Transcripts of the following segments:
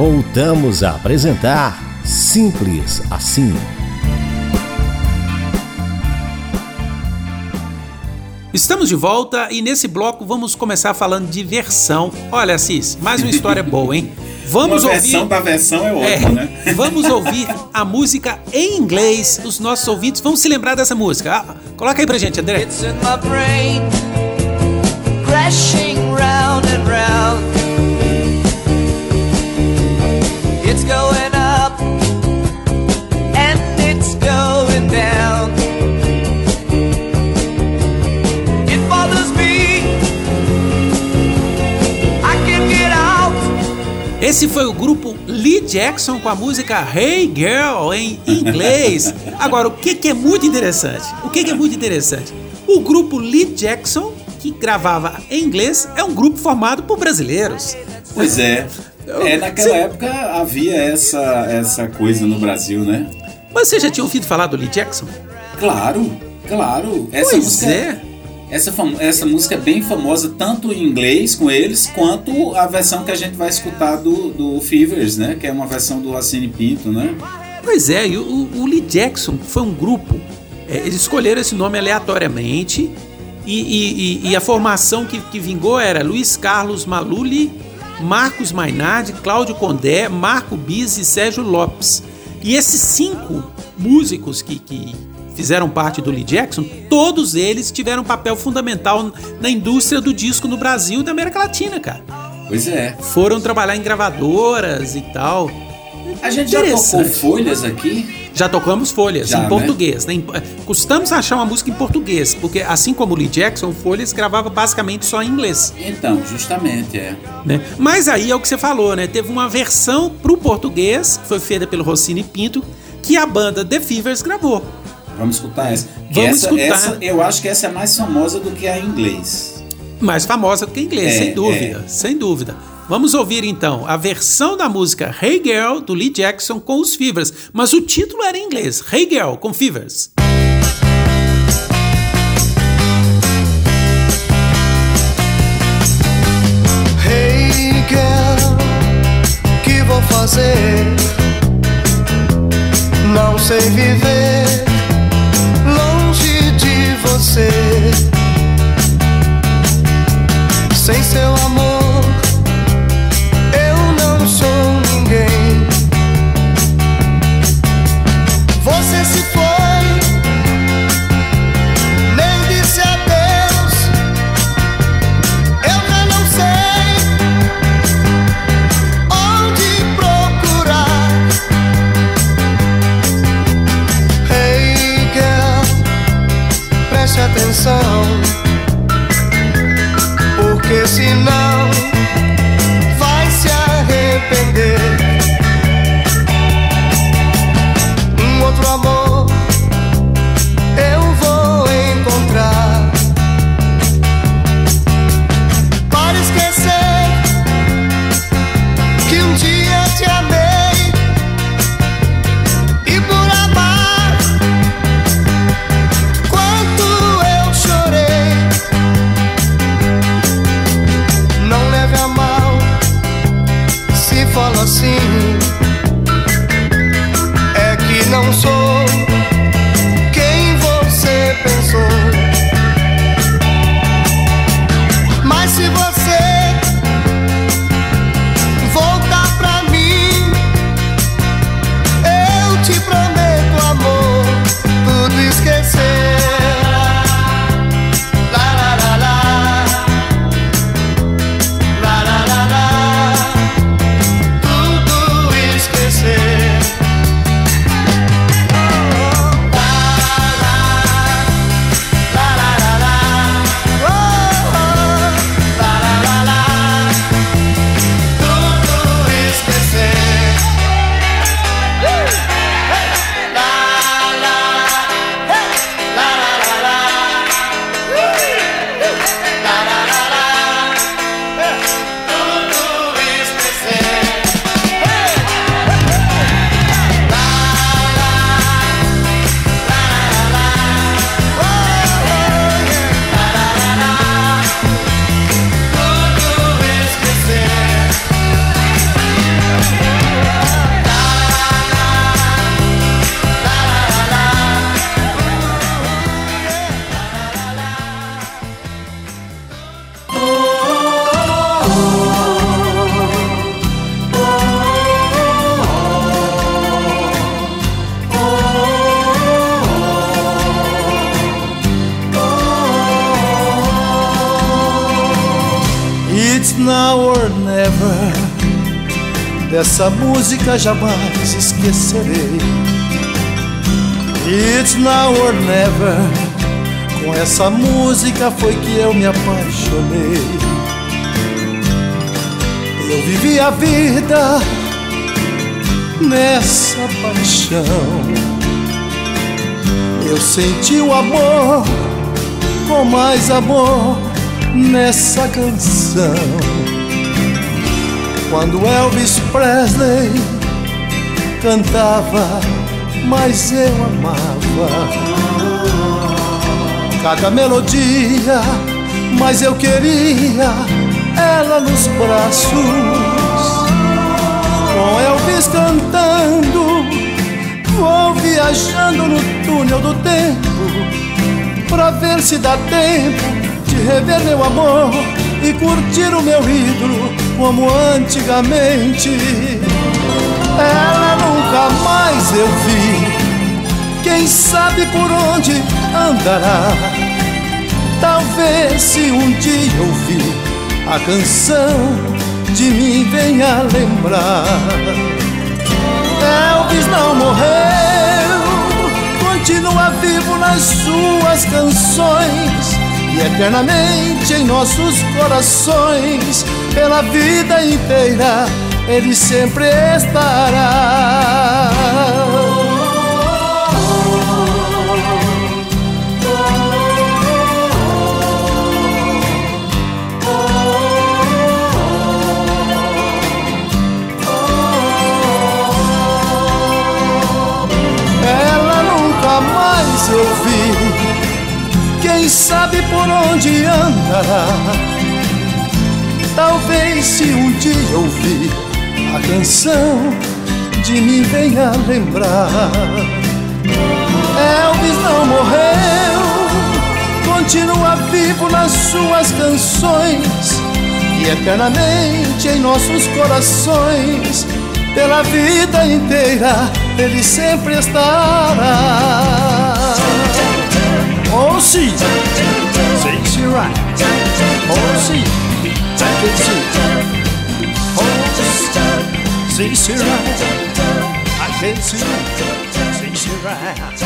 Voltamos a apresentar Simples Assim. Estamos de volta e nesse bloco vamos começar falando de versão. Olha, Cis, mais uma história boa, hein? Vamos uma ouvir... versão da versão é ótima, né? Vamos ouvir a música em inglês. Os nossos ouvintes vão se lembrar dessa música. Coloca aí pra gente, André. It's in my brain, crashing round and round. It's going up and it's going down. It bothers me, I can't get out. Esse foi o grupo Lee Jackson com a música Hey Girl em inglês. Agora, o que é muito interessante? O grupo Lee Jackson, que gravava em inglês, é um grupo formado por brasileiros. Pois é. Naquela época havia essa coisa no Brasil, né? Mas você já tinha ouvido falar do Lee Jackson? Claro. Essa música é bem famosa tanto em inglês com eles, quanto a versão que a gente vai escutar do Fevers, né? Que é uma versão do Rossini Pinto, né? Pois é, e o Lee Jackson foi um grupo, eles escolheram esse nome aleatoriamente e a formação que vingou era Luiz Carlos Maluli, Marcos Mainardi, Cláudio Condé, Marco Bis e Sérgio Lopes. E esses 5 músicos que fizeram parte do Lee Jackson, todos eles tiveram um papel fundamental na indústria do disco no Brasil e da América Latina, cara. Pois é. Foram trabalhar em gravadoras e tal. A gente já tocou Folhas aqui? Já tocamos Folhas, já, em português. Né? Custamos achar uma música em português, porque assim como o Lee Jackson, Folhas gravava basicamente só em inglês. Então, justamente, né? Mas aí é o que você falou, né? Teve uma versão pro português, que foi feita pelo Rossini Pinto, que a banda The Fevers gravou. Vamos escutar essa. Escutar. Eu acho que essa é mais famosa do que a em inglês. Mais famosa do que a em inglês, sem dúvida. Vamos ouvir então a versão da música Hey Girl do Lee Jackson com os Fevers, mas o título era em inglês, Hey Girl com Fevers. Hey girl, que vou fazer? Não sei viver longe de você. Sem seu amor você se foi, nem disse adeus. Eu já não sei onde procurar. Hey girl, preste atenção, porque senão vai se arrepender. Outro amor eu vou encontrar para esquecer que um dia te amei e por amar quanto eu chorei. Não leve a mal se falo assim, não sou quem você pensou. Mas se você voltar pra mim, eu te prometo, amor, tudo esquecer. La la la la, la la la la, tudo now or never. Dessa música jamais esquecerei. It's now or never. Com essa música foi que eu me apaixonei. Eu vivi a vida nessa paixão. Eu senti o amor com mais amor nessa canção. Quando Elvis Presley cantava, mas eu amava cada melodia, mas eu queria ela nos braços. Com Elvis cantando, vou viajando no túnel do tempo, pra ver se dá tempo de rever meu amor e curtir o meu ídolo como antigamente. Ela nunca mais eu vi, quem sabe por onde andará. Talvez se um dia ouvir a canção, de mim venha lembrar. Elvis não morreu, continua vivo nas suas canções e eternamente em nossos corações. Pela vida inteira ele sempre estará. Ela nunca mais eu vi, quem sabe por onde andará. Talvez se um dia ouvir a canção, de mim venha lembrar. Elvis não morreu, continua vivo nas suas canções e eternamente em nossos corações. Pela vida inteira ele sempre estará. Oh, sim, say she right. Oh, sim, I can see. Oh, say she right. I can see. Say she right.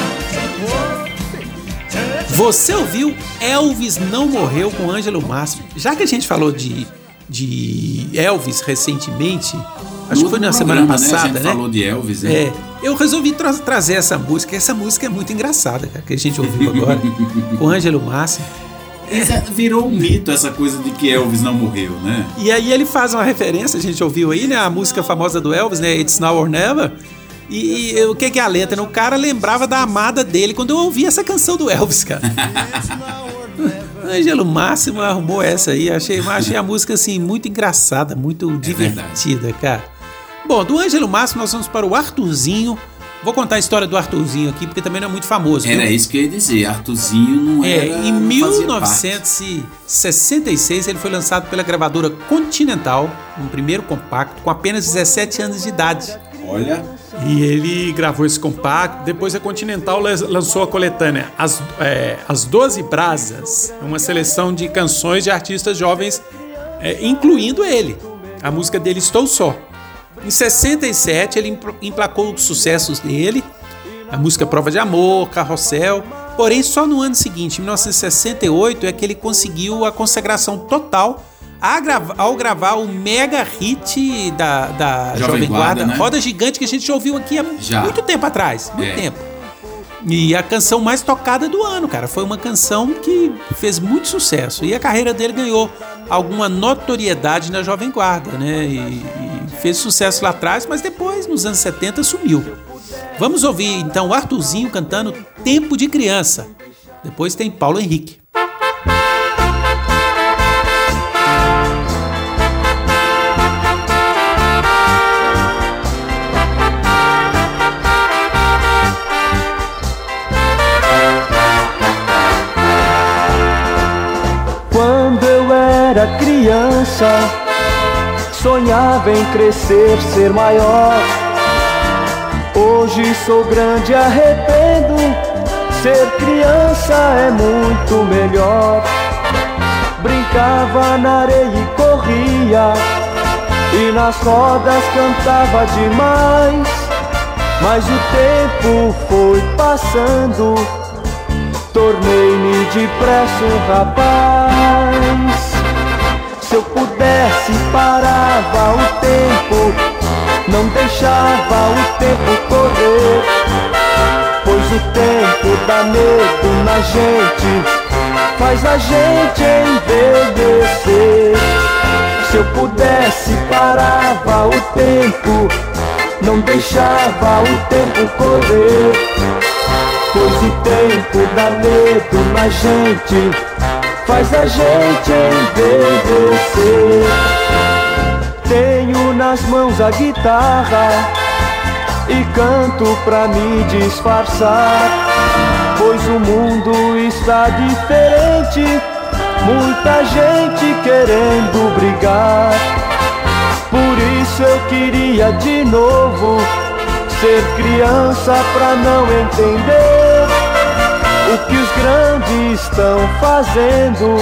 Você ouviu Elvis Não Morreu com Ângelo Márcio. Já que a gente falou de Elvis recentemente, acho que foi na semana passada, né? A gente falou de Elvis, né? É, eu resolvi trazer essa música. Essa música é muito engraçada, cara, que a gente ouviu agora com Ângelo Márcio. Virou um mito essa coisa de que Elvis não morreu, né? E aí ele faz uma referência, a gente ouviu aí, né? A música famosa do Elvis, né? It's Now or Never. E o que é a letra? O cara lembrava da amada dele quando eu ouvi essa canção do Elvis, cara. Ângelo Máximo arrumou essa aí. Achei a música assim muito engraçada, muito divertida, cara. Bom, do Ângelo Máximo nós vamos para o Arthurzinho. Vou contar a história do Arthurzinho aqui, porque também não é muito famoso. Era isso que eu ia dizer, Arthurzinho não era... Em 1966 ele foi lançado pela gravadora Continental, um primeiro compacto, com apenas 17 anos de idade. Olha... E ele gravou esse compacto. Depois a Continental lançou a coletânea As 12 Brasas, uma seleção de canções de artistas jovens, incluindo ele. A música dele, Estou Só. Em 67 ele emplacou os sucessos dele, a música Prova de Amor, Carrossel. Porém só no ano seguinte, em 1968, é que ele conseguiu a consagração total ao gravar o mega hit da Jovem Guarda, né? Roda Gigante, que a gente já ouviu aqui há muito tempo atrás. Muito tempo. E a canção mais tocada do ano, cara. Foi uma canção que fez muito sucesso. E a carreira dele ganhou alguma notoriedade na Jovem Guarda, né? E fez sucesso lá atrás, mas depois, nos anos 70, sumiu. Vamos ouvir, então, o Arthurzinho cantando Tempo de Criança. Depois tem Paulo Henrique. Era criança, sonhava em crescer, ser maior. Hoje sou grande e arrependo, ser criança é muito melhor. Brincava na areia e corria sorria e nas rodas cantava demais. Mas o tempo foi passando, tornei-me depressa um rapaz. Se eu pudesse parava o tempo, não deixava o tempo correr, pois o tempo dá medo na gente, faz a gente envelhecer. Se eu pudesse parava o tempo, não deixava o tempo correr, pois o tempo dá medo na gente, faz a gente envelhecer. Tenho nas mãos a guitarra e canto pra me disfarçar, pois o mundo está diferente, muita gente querendo brigar. Por isso eu queria de novo ser criança pra não entender o que os grandes estão fazendo.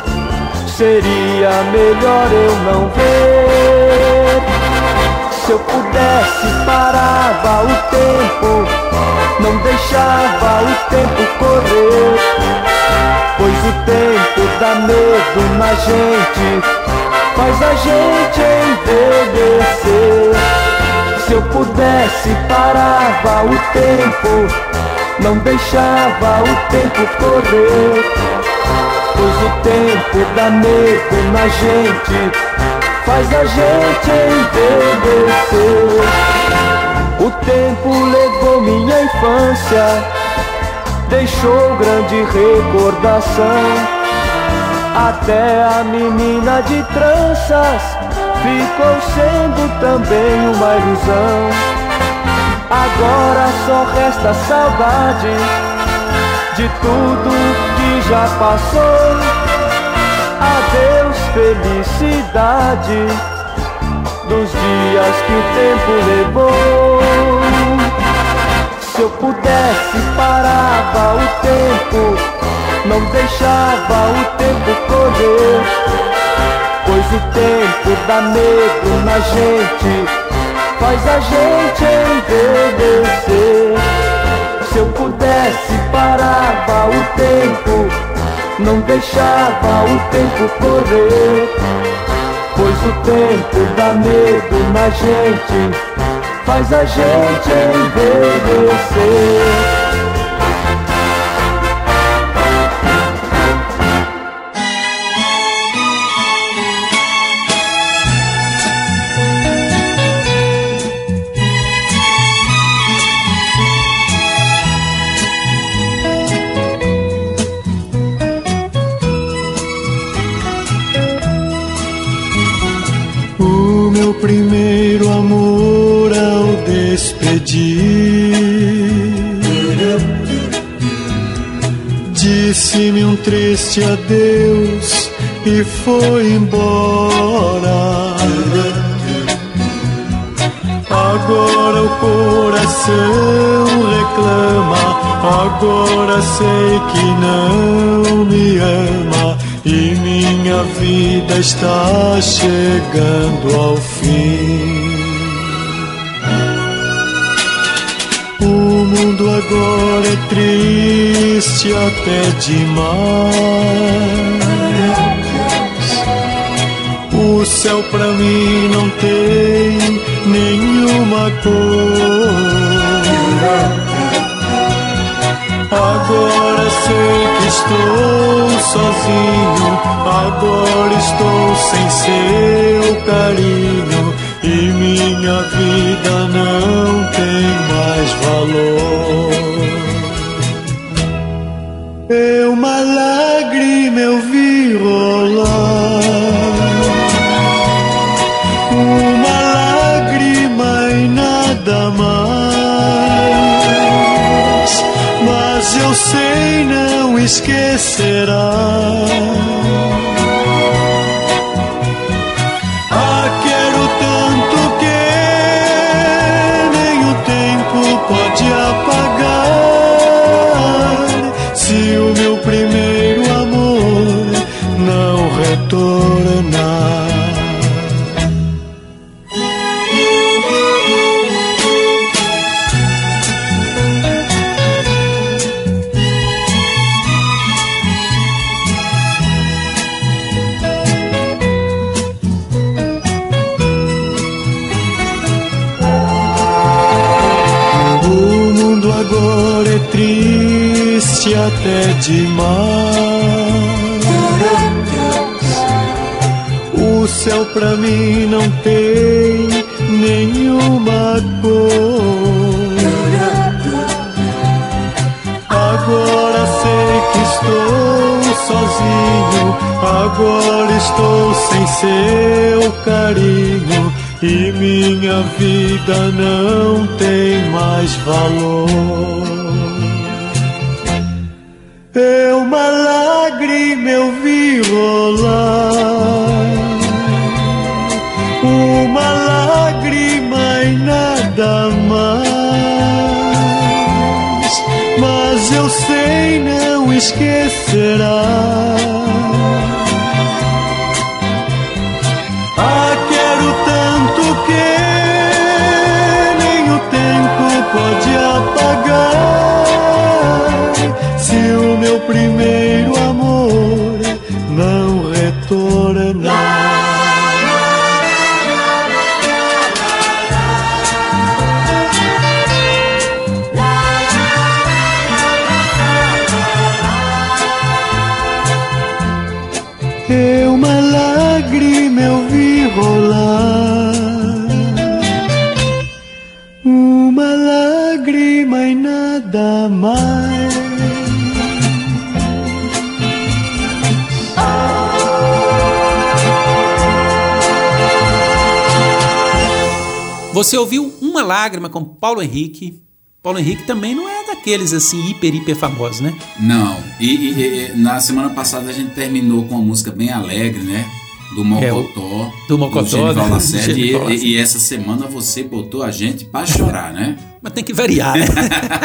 Seria melhor eu não ver. Se eu pudesse parava o tempo, não deixava o tempo correr, pois o tempo dá medo na gente, faz a gente envelhecer. Se eu pudesse parava o tempo, não deixava o tempo correr, pois o tempo dá medo na gente, faz a gente envelhecer. O tempo levou minha infância, deixou grande recordação. Até a menina de tranças ficou sendo também uma ilusão. Agora só resta saudade de tudo que já passou. Adeus, felicidade dos dias que o tempo levou. Se eu pudesse parava o tempo, não deixava o tempo correr, pois o tempo dá medo na gente, faz a gente envelhecer. Se eu pudesse parava o tempo, não deixava o tempo correr, pois o tempo dá medo na gente, faz a gente envelhecer. Meu primeiro amor ao despedir, disse-me um triste adeus e foi embora. Agora o coração reclama, agora sei que não me ama e minha vida está chegando ao fim. O mundo agora é triste até demais. O céu pra mim não tem nenhuma cor. Agora sei que estou sozinho, agora estou sem seu carinho e minha vida não tem mais valor. Uma lágrima eu vi rolar, uma lágrima e nada mais, mas eu sei não esquecerá. Ah, quero tanto que nem o tempo pode apagar, se o meu primeiro amor não retornar. triste até demais. O céu pra mim não tem nenhuma cor. Agora sei que estou sozinho, agora estou sem seu carinho e minha vida não tem mais valor. Uma lágrima eu vi rolar, uma lágrima e nada mais, mas eu sei não esquecerá. Ah, quero tanto que nem o tempo pode apagar, se o meu primeiro amor não retornar. Uma lágrima eu vi rolar, uma lágrima e nada mais. Você ouviu Uma Lágrima com Paulo Henrique. Paulo Henrique também não é daqueles assim hiper famosos, né? Não, e na semana passada a gente terminou com uma música bem alegre, né? Do Mocotó. Do Mocotó, Genival né? Lacerda, e essa semana você botou a gente pra chorar, né? Mas tem que variar, né?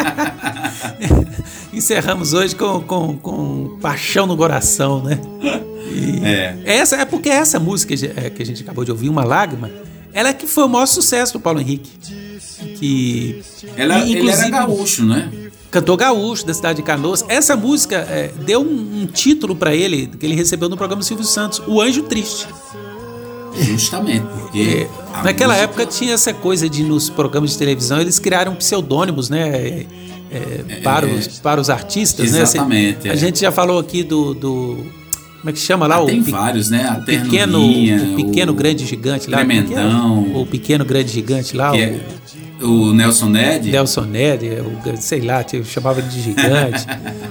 Encerramos hoje com paixão no coração, né? É porque essa música que a gente acabou de ouvir, Uma Lágrima, ela é que foi o maior sucesso do Paulo Henrique. Ele era gaúcho, né? Cantor gaúcho da cidade de Canoas. Essa música deu um título pra ele, que ele recebeu no programa Silvio Santos, O Anjo Triste. Justamente, porque naquela época tinha essa coisa de, nos programas de televisão, eles criaram pseudônimos, né? Para os artistas, exatamente, né? A gente já falou aqui do como é que chama lá? Tem vários, né? O pequeno grande gigante lá. Clementão. O pequeno grande gigante lá. O Nelson Ned. Nelson Ned, sei lá, eu chamava ele de gigante.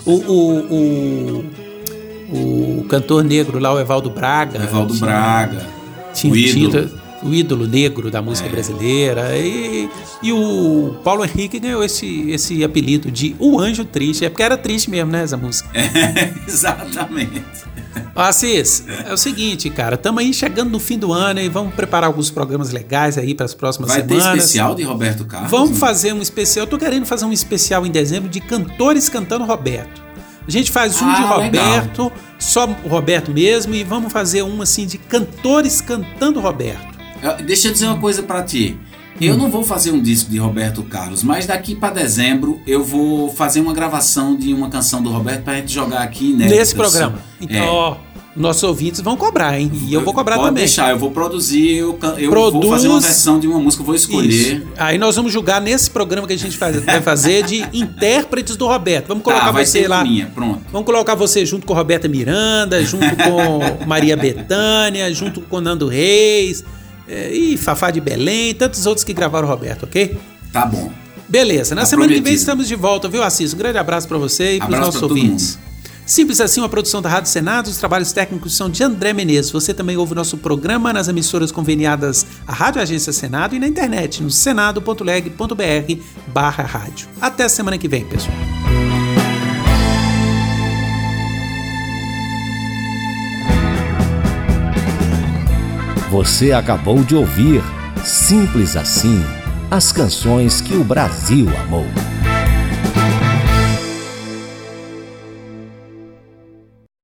o cantor negro lá, o Evaldo Braga. Tinha o ídolo negro da música brasileira. E o Paulo Henrique ganhou esse apelido de O Anjo Triste. É porque era triste mesmo, né, essa música? Exatamente. Assis, é o seguinte, cara, estamos aí chegando no fim do ano e vamos preparar alguns programas legais aí para as próximas semanas. Vai ter especial de Roberto Carlos? Vamos fazer um especial. Eu tô querendo fazer um especial em dezembro de cantores cantando Roberto. A gente faz um de Roberto, legal. Só o Roberto mesmo, e vamos fazer um assim de cantores cantando Roberto. Deixa eu dizer uma coisa para ti. Eu não vou fazer um disco de Roberto Carlos, mas daqui para dezembro eu vou fazer uma gravação de uma canção do Roberto pra gente jogar aqui nesse programa. Então, nossos ouvintes vão cobrar, hein? E eu vou cobrar também. Pode deixar, eu vou produzir, eu vou fazer uma versão de uma música, eu vou escolher. Isso. Aí nós vamos julgar nesse programa que a gente vai fazer de intérpretes do Roberto. Vamos colocar você lá. Pronto. Vamos colocar você junto com Roberta Miranda, junto com Maria Bethânia, junto com Nando Reis, e Fafá de Belém, tantos outros que gravaram o Roberto, ok? Tá bom. Beleza, na semana que vem estamos de volta, viu, Assis? Um grande abraço pra você e pros nossos ouvintes. Simples Assim, uma produção da Rádio Senado. Os trabalhos técnicos são de André Menezes. Você também ouve o nosso programa nas emissoras conveniadas à Rádio Agência Senado e na internet no senado.leg.br/rádio. Até a semana que vem, pessoal. Você acabou de ouvir Simples Assim, as canções que o Brasil amou.